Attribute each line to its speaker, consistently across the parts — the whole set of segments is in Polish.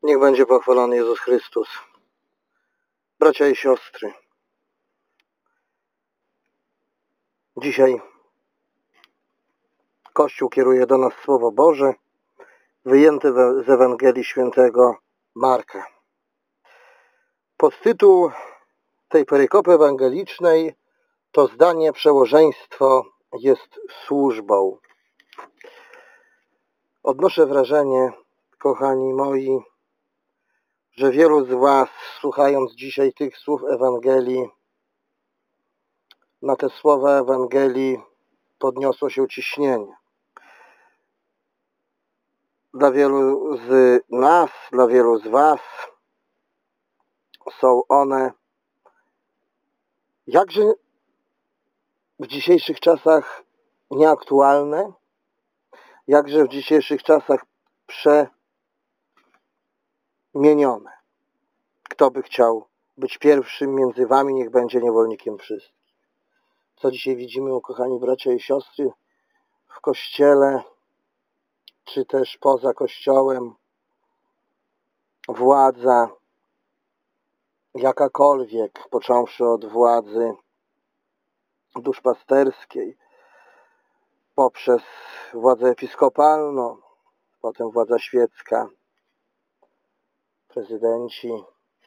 Speaker 1: Niech będzie pochwalony Jezus Chrystus. Bracia i siostry, dzisiaj Kościół kieruje do nas Słowo Boże, wyjęte z Ewangelii Świętego Marka. Podtytuł tej perykopy ewangelicznej to zdanie, przełożeństwo jest służbą. Odnoszę wrażenie, kochani moi, że wielu z was, słuchając dzisiaj tych słów Ewangelii, na te słowa Ewangelii podniosło się ciśnienie. Dla wielu z nas, dla wielu z was są one jakże w dzisiejszych czasach nieaktualne, jakże w dzisiejszych czasach przemienione. Kto by chciał być pierwszym między wami, niech będzie niewolnikiem wszystkich. Co dzisiaj widzimy, kochani bracia i siostry, w Kościele, czy też poza Kościołem, władza jakakolwiek, począwszy od władzy duszpasterskiej, poprzez władzę episkopalną, potem władza świecka, prezydenci,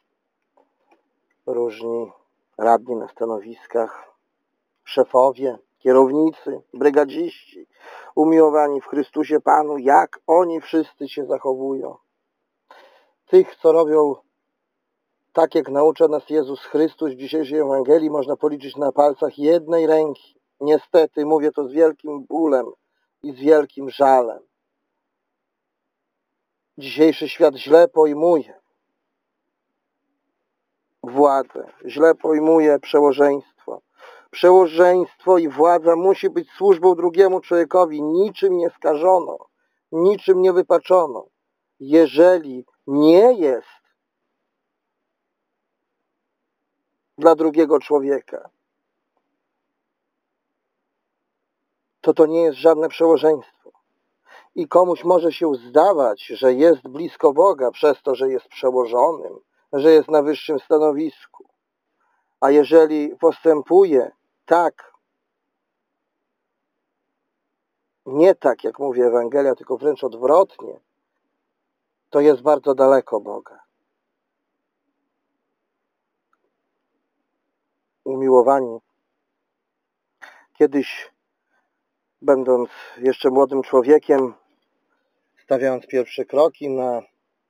Speaker 1: różni radni na stanowiskach, szefowie, kierownicy, brygadziści, umiłowani w Chrystusie Panu, jak oni wszyscy się zachowują. Tych, co robią tak, jak naucza nas Jezus Chrystus w dzisiejszej Ewangelii, można policzyć na palcach jednej ręki. Niestety, mówię to z wielkim bólem i z wielkim żalem. Dzisiejszy świat źle pojmuje władzę, źle pojmuje przełożeństwo. Przełożeństwo i władza musi być służbą drugiemu człowiekowi, niczym nie skażoną, niczym nie wypaczoną. Jeżeli nie jest dla drugiego człowieka, to nie jest żadne przełożeństwo. I komuś może się zdawać, że jest blisko Boga przez to, że jest przełożonym, że jest na wyższym stanowisku. A jeżeli postępuje tak, nie tak, jak mówi Ewangelia, tylko wręcz odwrotnie, to jest bardzo daleko Boga. Umiłowani, kiedyś, będąc jeszcze młodym człowiekiem, stawiając pierwsze kroki na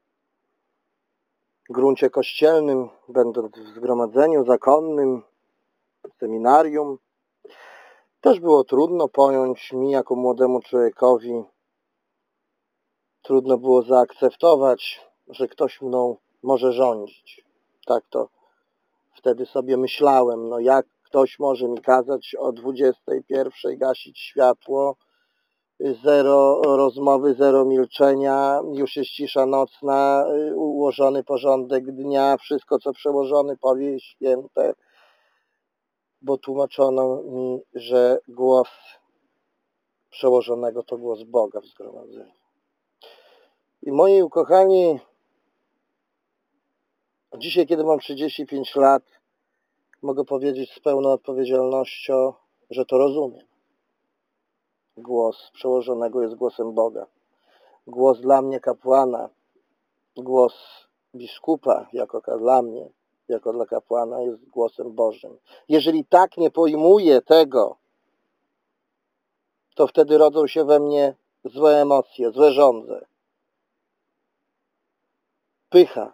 Speaker 1: gruncie kościelnym, będąc w zgromadzeniu zakonnym, w seminarium, też było trudno pojąć mi jako młodemu człowiekowi. Trudno było zaakceptować, że ktoś mną może rządzić. Tak to wtedy sobie myślałem. No jak ktoś może mi kazać o 21:00 gasić światło, zero rozmowy, zero milczenia, już jest cisza nocna, ułożony porządek dnia, wszystko co przełożony powie jest święte, bo tłumaczono mi, że głos przełożonego to głos Boga w zgromadzeniu. I moi ukochani, dzisiaj, kiedy mam 35 lat, mogę powiedzieć z pełną odpowiedzialnością, że to rozumiem. Głos przełożonego jest głosem Boga. Głos dla mnie kapłana, głos biskupa jako dla mnie, jako dla kapłana jest głosem Bożym. Jeżeli tak nie pojmuję tego, to wtedy rodzą się we mnie złe emocje, złe żądze. Pycha.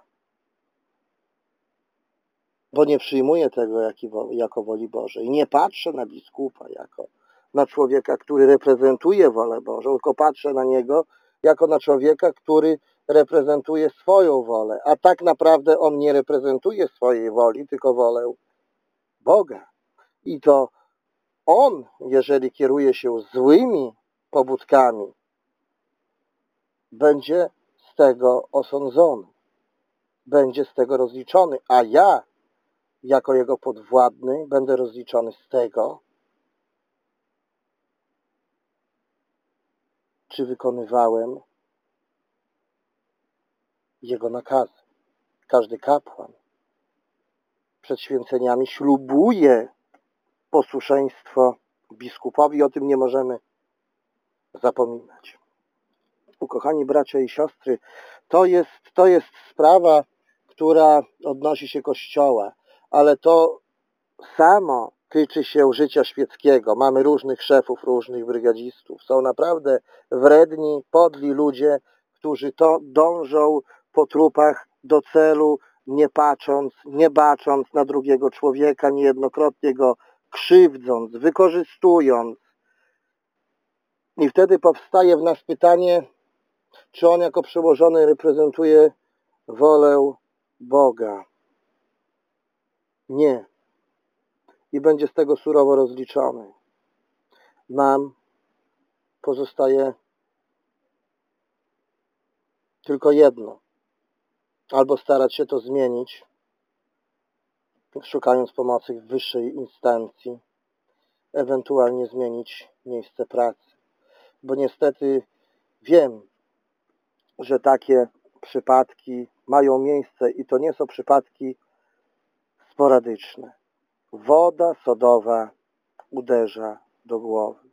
Speaker 1: Bo nie przyjmuję tego jako woli Bożej. Nie patrzę na biskupa jako na człowieka, który reprezentuje wolę Bożą, tylko patrzę na niego jako na człowieka, który reprezentuje swoją wolę. A tak naprawdę on nie reprezentuje swojej woli, tylko wolę Boga. I to on, jeżeli kieruje się złymi pobudkami, będzie z tego osądzony. Będzie z tego rozliczony. A ja jako jego podwładny będę rozliczony z tego, czy wykonywałem Jego nakazy. Każdy kapłan przed święceniami ślubuje posłuszeństwo biskupowi. O tym nie możemy zapominać. Ukochani bracia i siostry, to jest sprawa, która odnosi się Kościoła, ale to samo tyczy się życia świeckiego. Mamy różnych szefów, różnych brygadzistów. Są naprawdę wredni, podli ludzie, którzy to dążą po trupach do celu, nie bacząc na drugiego człowieka, niejednokrotnie go krzywdząc, wykorzystując. I wtedy powstaje w nas pytanie, czy on jako przełożony reprezentuje wolę Boga? Nie. I będzie z tego surowo rozliczony. Nam pozostaje tylko jedno. Albo starać się to zmienić, szukając pomocy w wyższej instancji, ewentualnie zmienić miejsce pracy. Bo niestety wiem, że takie przypadki mają miejsce i to nie są przypadki sporadyczne. Woda sodowa uderza do głowy.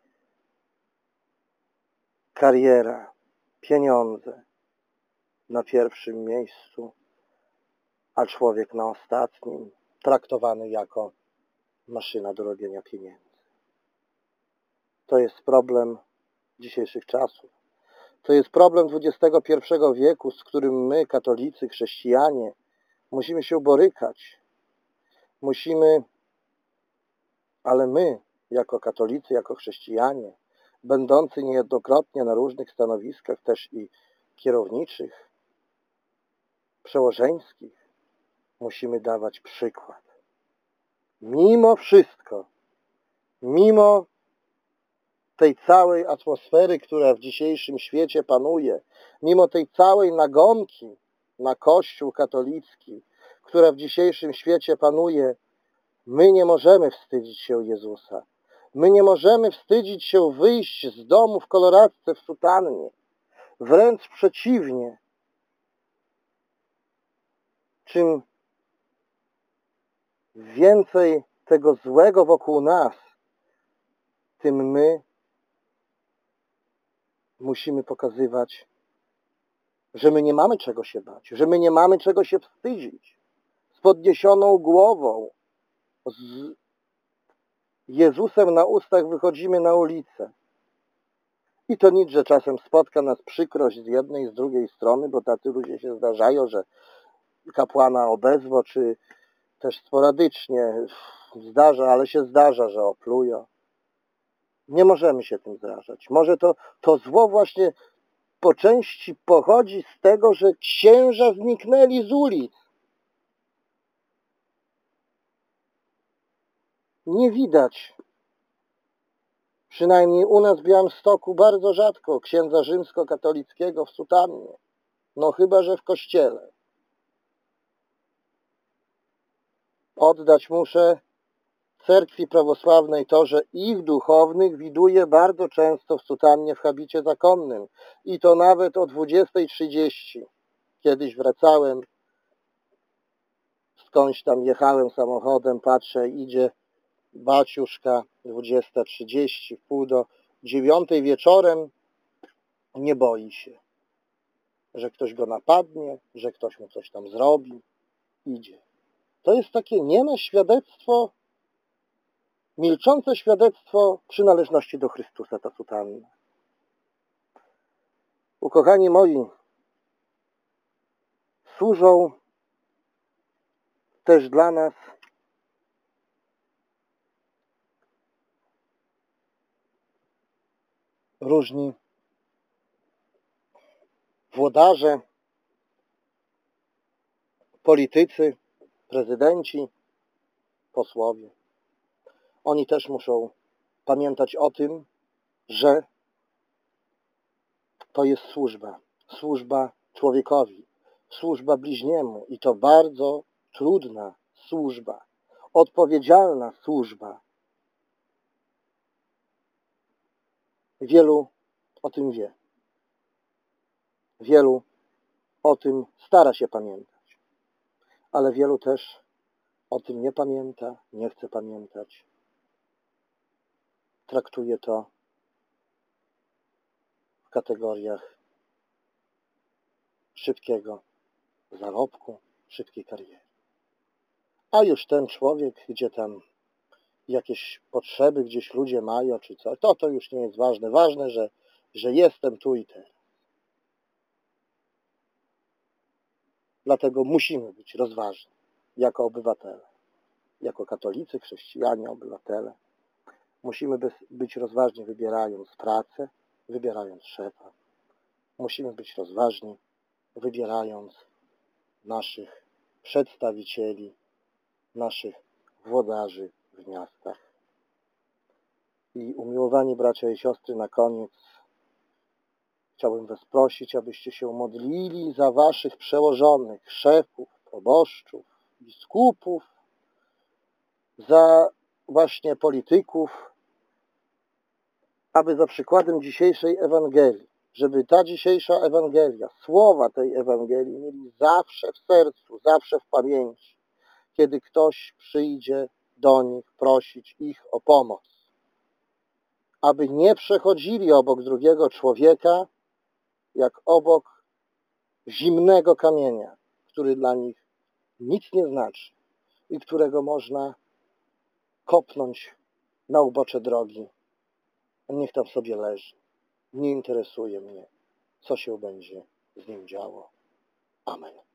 Speaker 1: Kariera, pieniądze na pierwszym miejscu, a człowiek na ostatnim, traktowany jako maszyna do robienia pieniędzy. To jest problem dzisiejszych czasów. To jest problem XXI wieku, z którym my, katolicy, chrześcijanie, musimy się borykać. Ale my, jako katolicy, jako chrześcijanie, będący niejednokrotnie na różnych stanowiskach, też i kierowniczych, przełożeńskich, musimy dawać przykład. Mimo wszystko, mimo tej całej atmosfery, która w dzisiejszym świecie panuje, mimo tej całej nagonki na Kościół katolicki, która w dzisiejszym świecie panuje, my nie możemy wstydzić się Jezusa. My nie możemy wstydzić się wyjść z domu w koloradce, w sutannie. Wręcz przeciwnie. Czym więcej tego złego wokół nas, tym my musimy pokazywać, że my nie mamy czego się bać, że my nie mamy czego się wstydzić. Z podniesioną głową, z Jezusem na ustach wychodzimy na ulicę. I to nic, że czasem spotka nas przykrość z jednej i z drugiej strony, bo tacy ludzie się zdarzają, że kapłana obezwo, czy też sporadycznie ale się zdarza, że oplują. Nie możemy się tym zrażać. Może to zło właśnie po części pochodzi z tego, że księża zniknęli z ulic. Nie widać, przynajmniej u nas w Białymstoku bardzo rzadko, księdza rzymskokatolickiego w sutannie. No chyba, że w kościele. Oddać muszę cerkwi prawosławnej to, że ich duchownych widuję bardzo często w sutannie w habicie zakonnym. I to nawet o 20:30. Kiedyś wracałem, skądś tam jechałem samochodem, patrzę, idzie baciuszka, 20:30, 8:30 wieczorem, nie boi się, że ktoś go napadnie, że ktoś mu coś tam zrobi. Idzie. To jest takie nieme świadectwo, milczące świadectwo przynależności do Chrystusa, ta sutanna. Ukochani moi, służą też dla nas różni włodarze, politycy, prezydenci, posłowie. Oni też muszą pamiętać o tym, że to jest służba człowiekowi, służba bliźniemu i to bardzo trudna służba, odpowiedzialna służba. Wielu o tym wie. Wielu o tym stara się pamiętać, ale wielu też o tym nie pamięta, nie chce pamiętać. Traktuje to w kategoriach szybkiego zarobku, szybkiej kariery. A już ten człowiek, gdzie tam jakieś potrzeby gdzieś ludzie mają, czy coś, to już nie jest ważne. Ważne, że jestem tu i teraz. Dlatego musimy być rozważni jako obywatele, jako katolicy, chrześcijanie, obywatele. Musimy być rozważni, wybierając pracę, wybierając szefa. Musimy być rozważni, wybierając naszych przedstawicieli, naszych włodarzy w miastach. I umiłowani bracia i siostry, na koniec chciałbym was prosić, abyście się modlili za waszych przełożonych, szefów, proboszczów, biskupów, za właśnie polityków, aby za przykładem dzisiejszej Ewangelii, żeby ta dzisiejsza Ewangelia, słowa tej Ewangelii mieli zawsze w sercu, zawsze w pamięci, kiedy ktoś przyjdzie do nich prosić ich o pomoc. Aby nie przechodzili obok drugiego człowieka, jak obok zimnego kamienia, który dla nich nic nie znaczy i którego można kopnąć na ubocze drogi. Niech tam sobie leży. Nie interesuje mnie, co się będzie z nim działo. Amen.